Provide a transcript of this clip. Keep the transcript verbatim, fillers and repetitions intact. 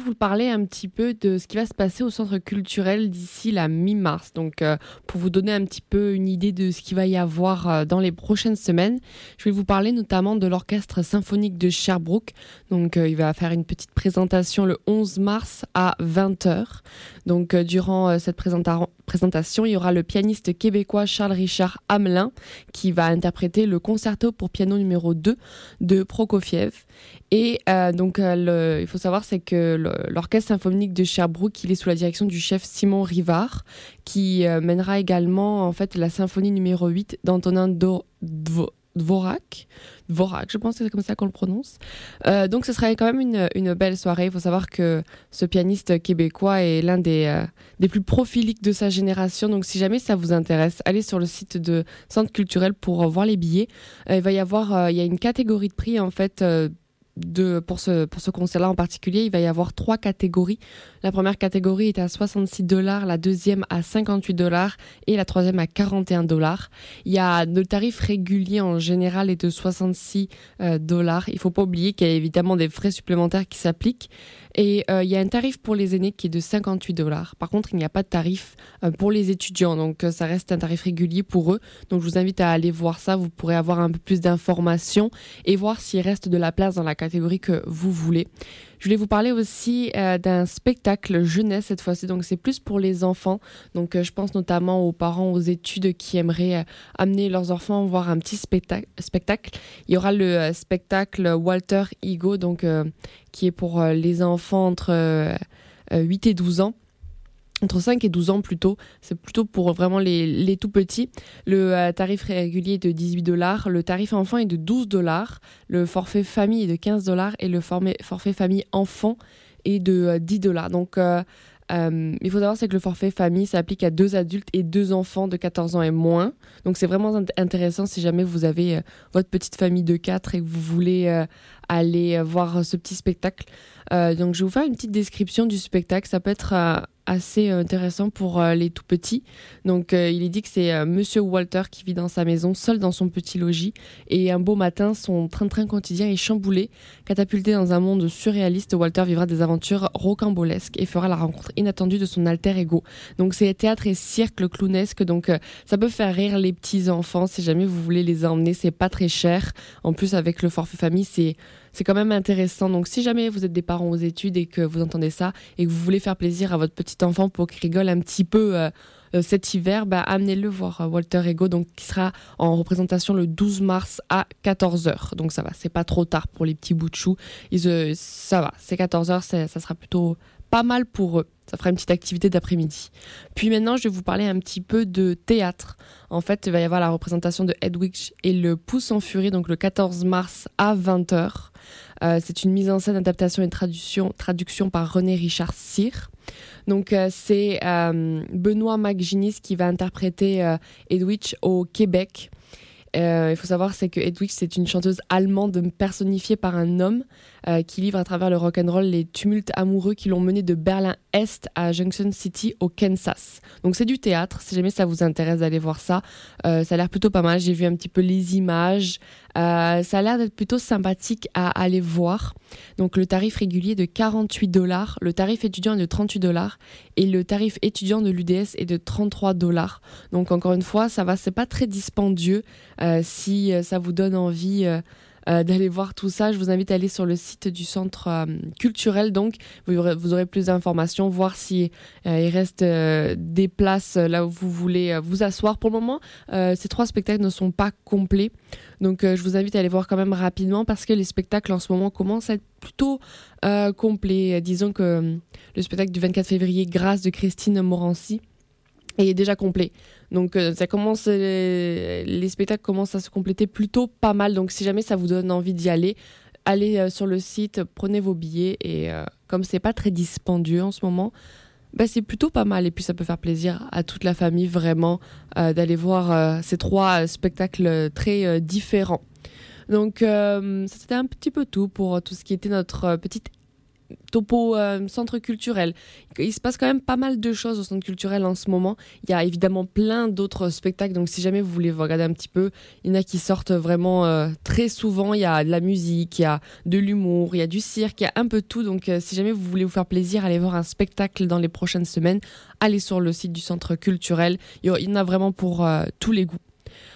vous parler un petit peu de ce qui va se passer au centre culturel d'ici la mi-mars. Donc, euh, pour vous donner un petit peu une idée de ce qu'il va y avoir euh, dans les prochaines semaines, je vais vous parler notamment de l'Orchestre symphonique de Sherbrooke. Donc, euh, il va faire une petite présentation le onze mars à vingt heures. Donc, euh, durant euh, cette présenta- présentation, il y aura le pianiste québécois Charles-Richard Hamelin qui va interpréter le concerto pour piano numéro deux de Prokofiev. Et euh, donc, euh, le, il faut savoir, c'est que le, l'Orchestre symphonique de Sherbrooke, il est sous la direction du chef Simon Rivard, qui euh, mènera également en fait la symphonie numéro huit d'Antonin Do- Dvo- Dvorak. Dvorak, je pense que c'est comme ça qu'on le prononce. Euh, donc, ce serait quand même une, une belle soirée. Il faut savoir que ce pianiste québécois est l'un des, euh, des plus prolifiques de sa génération. Donc, si jamais ça vous intéresse, allez sur le site de Centre culturel pour euh, voir les billets. Euh, il va y avoir, euh, il y a une catégorie de prix en fait. Euh, De, pour ce, pour ce concert-là en particulier, il va y avoir trois catégories. La première catégorie est à soixante-six dollars, la deuxième à cinquante-huit dollars et la troisième à quarante et un dollars. Il y a le tarif régulier en général est de soixante-six dollars. Il ne faut pas oublier qu'il y a évidemment des frais supplémentaires qui s'appliquent. Et euh, il y a un tarif pour les aînés qui est de cinquante-huit dollars. Par contre, il n'y a pas de tarif euh, pour les étudiants. Donc, euh, ça reste un tarif régulier pour eux. Donc, je vous invite à aller voir ça. Vous pourrez avoir un peu plus d'informations et voir s'il reste de la place dans la catégorie que vous voulez. Je voulais vous parler aussi euh, d'un spectacle jeunesse cette fois-ci. Donc, c'est plus pour les enfants. Donc, euh, je pense notamment aux parents aux études qui aimeraient euh, amener leurs enfants voir un petit spectacle. spectacle. Il y aura le euh, spectacle Walter Ego, donc, euh, qui est pour euh, les enfants entre euh, huit et douze ans. Entre cinq et douze ans plutôt, c'est plutôt pour vraiment les, les tout petits. Le euh, tarif régulier est de dix-huit dollars, le tarif enfant est de douze dollars, le forfait famille est de quinze dollars et le forfait, forfait famille enfant est de euh, dix dollars. Donc, euh, euh, il faut savoir c'est que le forfait famille s'applique à deux adultes et deux enfants de quatorze ans et moins. Donc, c'est vraiment int- intéressant si jamais vous avez euh, votre petite famille de quatre et que vous voulez euh, aller euh, voir ce petit spectacle. Euh, donc, je vais vous faire une petite description du spectacle. Ça peut être euh, assez intéressant pour euh, les tout petits. Donc, euh, il est dit que c'est euh, Monsieur Walter qui vit dans sa maison, seul dans son petit logis. Et un beau matin, son train-train quotidien est chamboulé. Catapulté dans un monde surréaliste, Walter vivra des aventures rocambolesques et fera la rencontre inattendue de son alter ego. Donc, c'est théâtre et cirque clownesque. Donc, euh, ça peut faire rire les petits enfants si jamais vous voulez les emmener. C'est pas très cher. En plus, avec le forfait famille, c'est C'est quand même intéressant. Donc, si jamais vous êtes des parents aux études et que vous entendez ça et que vous voulez faire plaisir à votre petit enfant pour qu'il rigole un petit peu euh, euh, cet hiver, bah, amenez-le voir euh, Walter Ego, donc, qui sera en représentation le douze mars à quatorze heures. Donc, ça va, c'est pas trop tard pour les petits bouts de chou. Ils, euh, ça va, c'est quatorze heures, ça sera plutôt pas mal pour eux. Ça fera une petite activité d'après-midi. Puis maintenant, je vais vous parler un petit peu de théâtre. En fait, il va y avoir la représentation de Hedwig et le Pouce en furie, donc le quatorze mars à vingt heures. Euh, c'est une mise en scène, adaptation et traduction, traduction par René Richard Cyr. Donc, euh, c'est euh, Benoît McGinnis qui va interpréter euh, Hedwig au Québec. Euh, il faut savoir c'est que Hedwig, c'est une chanteuse allemande personnifiée par un homme euh, qui livre à travers le rock'n'roll les tumultes amoureux qui l'ont mené de Berlin-Est à Junction City au Kansas. Donc c'est du théâtre, si jamais ça vous intéresse d'aller voir ça. Euh, ça a l'air plutôt pas mal, j'ai vu un petit peu les images. Euh, ça a l'air d'être plutôt sympathique à aller voir. Donc le tarif régulier est de quarante-huit dollars, le tarif étudiant est de trente-huit dollars et le tarif étudiant de l'U D S est de trente-trois dollars. Donc encore une fois, ça va, c'est pas très dispendieux. Euh, si euh, ça vous donne envie euh, euh, d'aller voir tout ça, je vous invite à aller sur le site du centre euh, culturel. Donc vous aurez, vous aurez plus d'informations, voir si euh, il reste euh, des places là où vous voulez euh, vous asseoir. Pour le moment, euh, ces trois spectacles ne sont pas complets. Donc euh, je vous invite à aller voir quand même rapidement parce que les spectacles en ce moment commencent à être plutôt euh, complets. Disons que euh, le spectacle du vingt-quatre février, Grâce de Christine Morancy, est déjà complet. Donc euh, ça commence, euh, les spectacles commencent à se compléter plutôt pas mal. Donc si jamais ça vous donne envie d'y aller, allez euh, sur le site, prenez vos billets et euh, comme c'est pas très dispendieux en ce moment, bah, c'est plutôt pas mal. Et puis ça peut faire plaisir à toute la famille vraiment euh, d'aller voir euh, ces trois euh, spectacles très euh, différents. Donc euh, ça c'était un petit peu tout pour tout ce qui était notre euh, petite topo euh, centre culturel. Il se passe quand même pas mal de choses au centre culturel en ce moment. Il y a évidemment plein d'autres spectacles, donc si jamais vous voulez vous regarder un petit peu, il y en a qui sortent vraiment euh, très souvent. Il y a de la musique, il y a de l'humour, il y a du cirque, il y a un peu de tout. Donc euh, si jamais vous voulez vous faire plaisir, allez voir un spectacle dans les prochaines semaines, allez sur le site du centre culturel. Il y en a vraiment pour euh, tous les goûts.